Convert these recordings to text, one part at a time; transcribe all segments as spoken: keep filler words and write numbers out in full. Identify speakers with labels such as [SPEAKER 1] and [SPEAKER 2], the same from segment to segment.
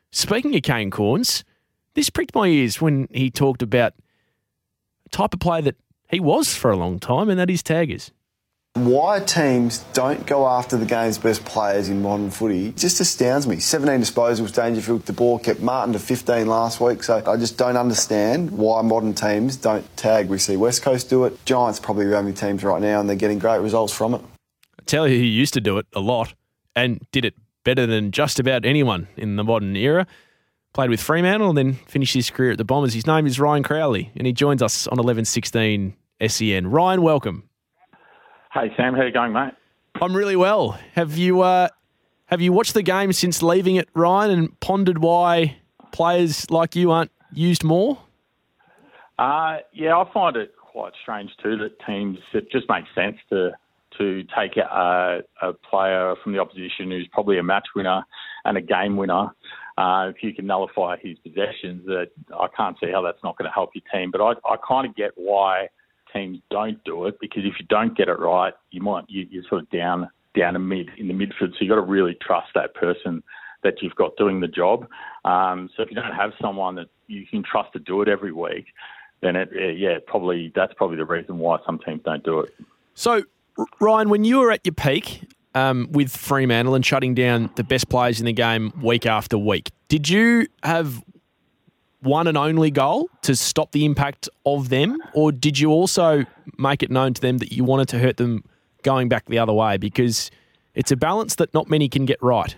[SPEAKER 1] Speaking of Kane Corns, this pricked my ears when he talked about the type of player that he was for a long time, and that is taggers.
[SPEAKER 2] Why teams don't go after the game's best players in modern footy just astounds me. seventeen disposals, Dangerfield, the ball kept Martin to fifteen last week, so I just don't understand why modern teams don't tag. We see West Coast do it. Giants probably the only teams right now, and they're getting great results from it.
[SPEAKER 1] I tell you who used to do it a lot and did it better than just about anyone in the modern era. Played with Fremantle and then finished his career at the Bombers. His name is Ryan Crowley, and he joins us on eleven sixteen S E N. Ryan, welcome.
[SPEAKER 3] Hey Sam, how you going, mate?
[SPEAKER 1] I'm really well. Have you uh, have you watched the game since leaving it, Ryan, and pondered why players like you aren't used more?
[SPEAKER 3] Uh, yeah, I find it quite strange too that teams, it just makes sense to to take a, a player from the opposition who's probably a match winner and a game winner. Uh, if you can nullify his possessions, uh, I can't see how that's not going to help your team. But I, I kind of get why teams don't do it, because if you don't get it right, you might you, you're sort of down down a mid in the midfield. So you've got to really trust that person that you've got doing the job. Um, so if you don't have someone that you can trust to do it every week, then it, uh, yeah, probably that's probably the reason why some teams don't do it.
[SPEAKER 1] So, Ryan, when you were at your peak um, with Fremantle and shutting down the best players in the game week after week, did you have one and only goal to stop the impact of them, or did you also make it known to them that you wanted to hurt them going back the other way? Because it's a balance that not many can get right.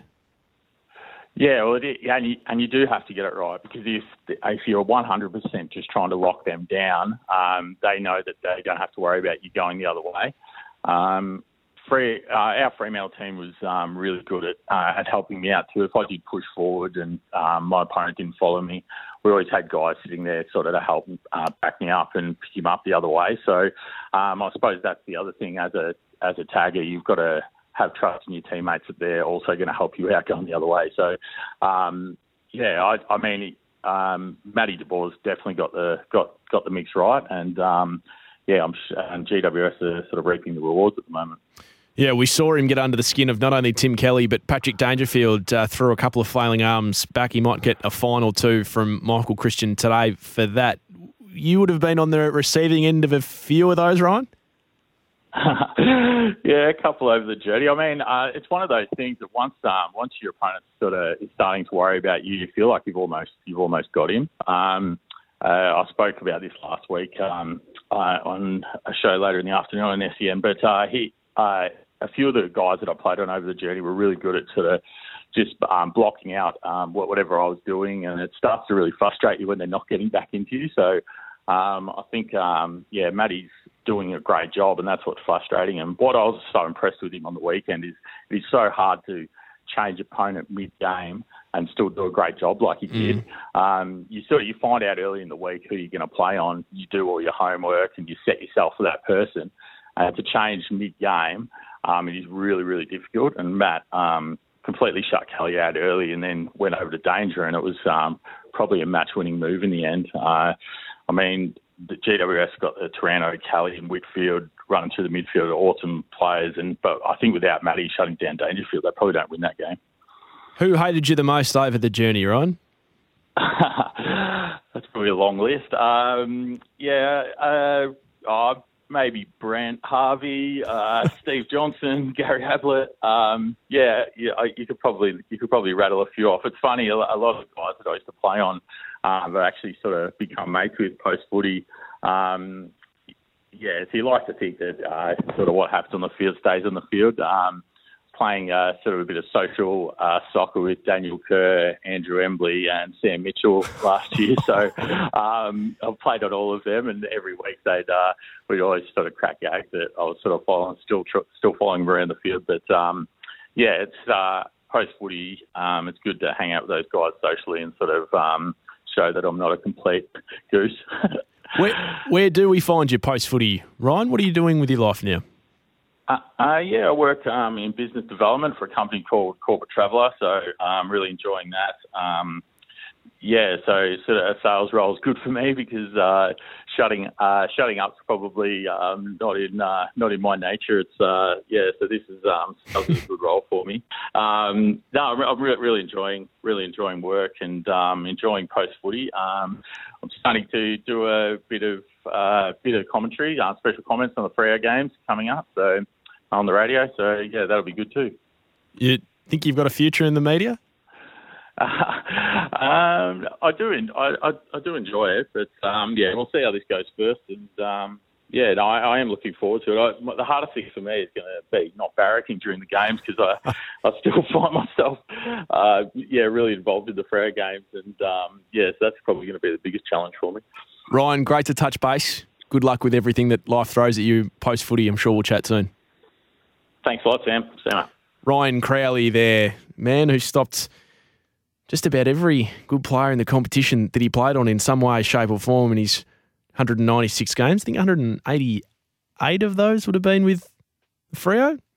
[SPEAKER 3] Yeah, well, it is, and, you, and you do have to get it right, because if if you're one hundred percent just trying to lock them down, um, they know that they don't have to worry about you going the other way. Um, Free, uh, our Fremantle team was um, really good at uh, at helping me out too. If I did push forward and um, my opponent didn't follow me, we always had guys sitting there sort of to help uh, back me up and pick him up the other way. So um, I suppose that's the other thing as a as a tagger, you've got to have trust in your teammates that they're also going to help you out going the other way. So um, yeah, I, I mean, um, Matty De Boer's definitely got the got got the mix right, and um, yeah, I'm and G W S are sort of reaping the rewards at the moment.
[SPEAKER 1] Yeah, we saw him get under the skin of not only Tim Kelly, but Patrick Dangerfield uh, threw a couple of flailing arms back. He might get a fine or two from Michael Christian today for that. You would have been on the receiving end of a few of those, Ryan?
[SPEAKER 3] Yeah, a couple over the journey. I mean, uh, it's one of those things that once um, once your opponent sort of is starting to worry about you, you feel like you've almost you've almost got him. Um, uh, I spoke about this last week um, uh, on a show later in the afternoon on S E N, but uh, he. Uh, a few of the guys that I played on over the journey were really good at sort of just um, blocking out um, whatever I was doing, and it starts to really frustrate you when they're not getting back into you. So um, I think, um, yeah, Matty's doing a great job, and that's what's frustrating him. What I was so impressed with him on the weekend is it's so hard to change opponent mid-game and still do a great job like he mm. did. Um, you sort of you find out early in the week who you're going to play on. You do all your homework and you set yourself for that person. Uh, to change mid-game, um, it is really, really difficult. And Matt um, completely shut Kelly out early and then went over to Danger, and it was um, probably a match-winning move in the end. Uh, I mean, the G W S got the Taranto, Kelly and Whitfield running through the midfield, awesome players. And but I think without Matty shutting down Dangerfield, they probably don't win that game.
[SPEAKER 1] Who hated you the most over the journey, Ryan?
[SPEAKER 3] That's probably a long list. Um, yeah, uh, oh, maybe Brent Harvey, uh, Steve Johnson, Gary Ablett. Um, yeah, yeah, you could probably you could probably rattle a few off. It's funny, a lot of the guys that I used to play on um, have actually sort of become mates with post footy. Um, yeah, so you like to think that uh, sort of what happens on the field stays on the field. Um, playing uh, sort of a bit of social uh, soccer with Daniel Kerr, Andrew Embley and Sam Mitchell last year. So um, I've played on all of them, and every week they'd uh, we'd always sort of crack gags that I was sort of following, still tr- still following them around the field. But um, yeah, it's uh, post footy. Um, it's good to hang out with those guys socially and sort of um, show that I'm not a complete goose.
[SPEAKER 1] where, where do we find you post footy, Ryan? What are you doing with your life now?
[SPEAKER 3] Uh, uh, yeah, I work um, in business development for a company called Corporate Traveller, so I'm really enjoying that. Um, yeah, so sort of a sales role is good for me because uh, shutting uh, shutting up's probably um, not in uh, not in my nature. It's uh, yeah, so this is um, sales is a good role for me. Um, no, I'm, I'm re- really enjoying really enjoying work and um, enjoying post footy. Um, I'm starting to do a bit of uh, bit of commentary, uh, special comments on the Freo games coming up. So on the radio. So yeah, that'll be good too.
[SPEAKER 1] You think you've got a future in the media?
[SPEAKER 3] Uh, um, I do, I, I, I do enjoy it, but um, yeah, we'll see how this goes first. And um, yeah, no, I, I am looking forward to it. I, the hardest thing for me is going to be not barracking during the games because I, I still find myself, uh, yeah, really involved in the Freo games, and um, yeah, so that's probably going to be the biggest challenge for me.
[SPEAKER 1] Ryan, great to touch base. Good luck with everything that life throws at you post footy. I'm sure we'll chat soon.
[SPEAKER 3] Thanks a lot, Sam. See you, mate.
[SPEAKER 1] Ryan Crowley there, man who stopped just about every good player in the competition that he played on in some way, shape or form in his one hundred ninety-six games. I think one hundred eighty-eight of those would have been with Freo.